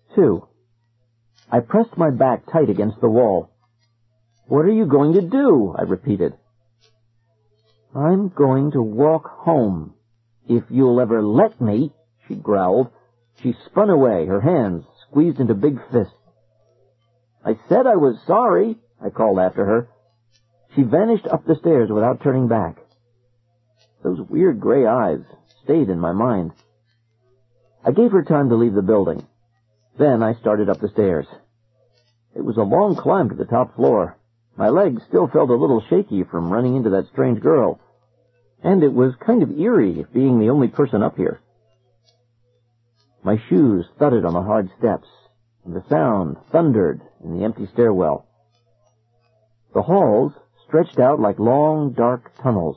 2. I pressed my back tight against the wall. "What are you going to do?" I repeated. "I'm going to walk home, if you'll ever let me," she growled. She spun away, her hands squeezed into big fists. "I said I was sorry," I called after her. She vanished up the stairs without turning back. Those weird gray eyes stayed in my mind. I gave her time to leave the building. Then I started up the stairs. It was a long climb to the top floor. My legs still felt a little shaky from running into that strange girl. And it was kind of eerie being the only person up here. My shoes thudded on the hard steps, and the sound thundered in the empty stairwell. The halls stretched out like long, dark tunnels.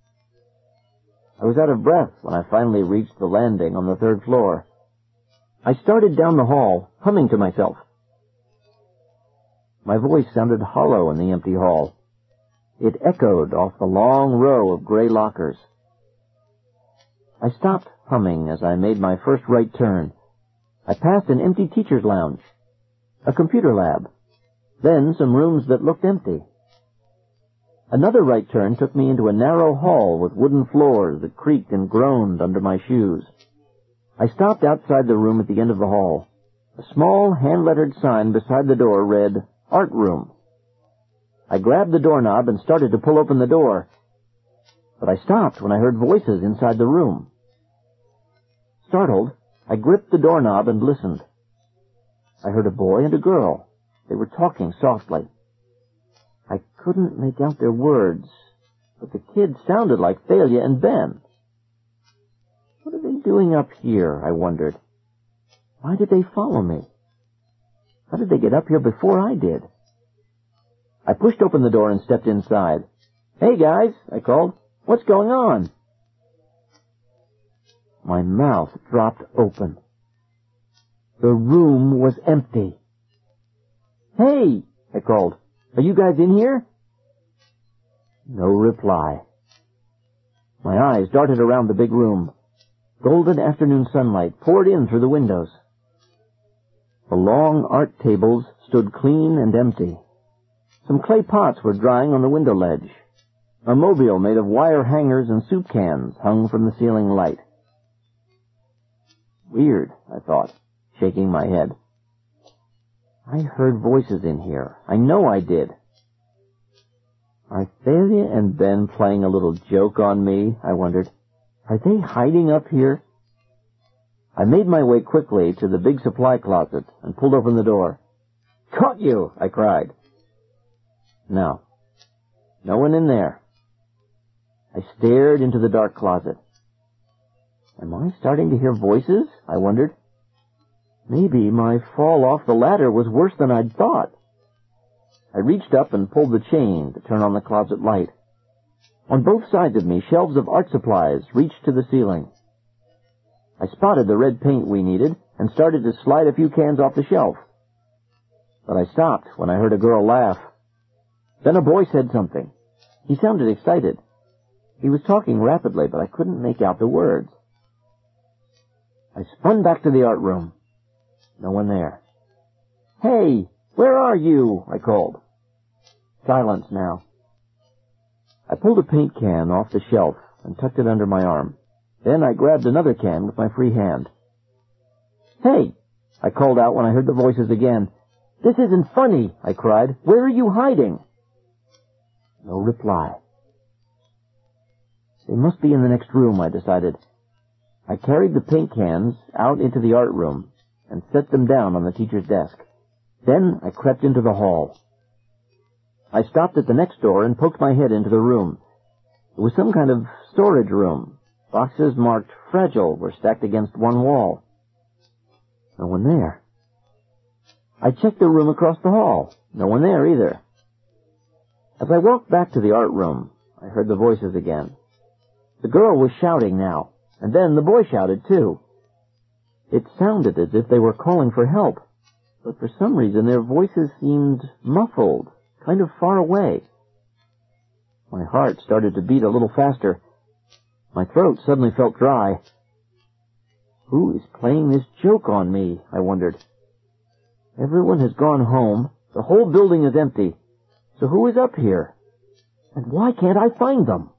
I was out of breath when I finally reached the landing on the 3rd floor. I started down the hall, humming to myself. My voice sounded hollow in the empty hall. It echoed off the long row of gray lockers. I stopped humming as I made my first right turn. I passed an empty teacher's lounge, a computer lab, then some rooms that looked empty. Another right turn took me into a narrow hall with wooden floors that creaked and groaned under my shoes. I stopped outside the room at the end of the hall. A small hand-lettered sign beside the door read, "Art Room." I grabbed the doorknob and started to pull open the door, but I stopped when I heard voices inside the room. Startled, I gripped the doorknob and listened. I heard a boy and a girl. They were talking softly. I couldn't make out their words, but the kids sounded like Thalia and Ben. What are they doing up here, I wondered. Why did they follow me? How did they get up here before I did? I pushed open the door and stepped inside. "Hey, guys," I called. "What's going on?" My mouth dropped open. The room was empty. "Hey," I called. "Are you guys in here?" No reply. My eyes darted around the big room. Golden afternoon sunlight poured in through the windows. The long art tables stood clean and empty. Some clay pots were drying on the window ledge. A mobile made of wire hangers and soup cans hung from the ceiling light. Weird, I thought, shaking my head. I heard voices in here. I know I did. Are Thalia and Ben playing a little joke on me? I wondered. Are they hiding up here? I made my way quickly to the big supply closet and pulled open the door. "Caught you!" I cried. No one in there. I stared into the dark closet. Am I starting to hear voices? I wondered. Maybe my fall off the ladder was worse than I'd thought. I reached up and pulled the chain to turn on the closet light. On both sides of me, shelves of art supplies reached to the ceiling. I spotted the red paint we needed and started to slide a few cans off the shelf. But I stopped when I heard a girl laugh. Then a boy said something. He sounded excited. He was talking rapidly, but I couldn't make out the words. I spun back to the art room. No one there. "Hey, where are you?" I called. Silence now. I pulled a paint can off the shelf and tucked it under my arm. Then I grabbed another can with my free hand. "Hey," I called out when I heard the voices again. "This isn't funny," I cried. "Where are you hiding?" No reply. They must be in the next room, I decided. I carried the paint cans out into the art room and set them down on the teacher's desk. Then I crept into the hall. I stopped at the next door and poked my head into the room. It was some kind of storage room. Boxes marked fragile were stacked against one wall. No one there. I checked the room across the hall. No one there either. As I walked back to the art room, I heard the voices again. The girl was shouting now, and then the boy shouted too. It sounded as if they were calling for help, but for some reason their voices seemed muffled, kind of far away. My heart started to beat a little faster. My throat suddenly felt dry. Who is playing this joke on me? I wondered. Everyone has gone home. The whole building is empty. So who is up here? And why can't I find them?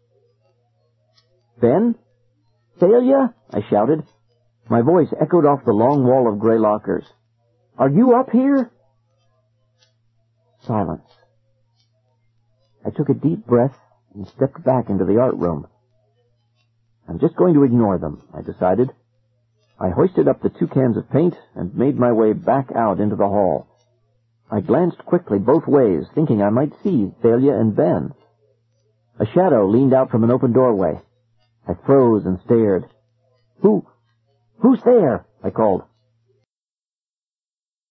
Ben? Thalia? I shouted. My voice echoed off the long wall of gray lockers. Are you up here? Silence. I took a deep breath and stepped back into the art room. I'm just going to ignore them, I decided. I hoisted up the 2 cans of paint and made my way back out into the hall. I glanced quickly both ways, thinking I might see Thalia and Ben. A shadow leaned out from an open doorway. I froze and stared. Who's there? I called.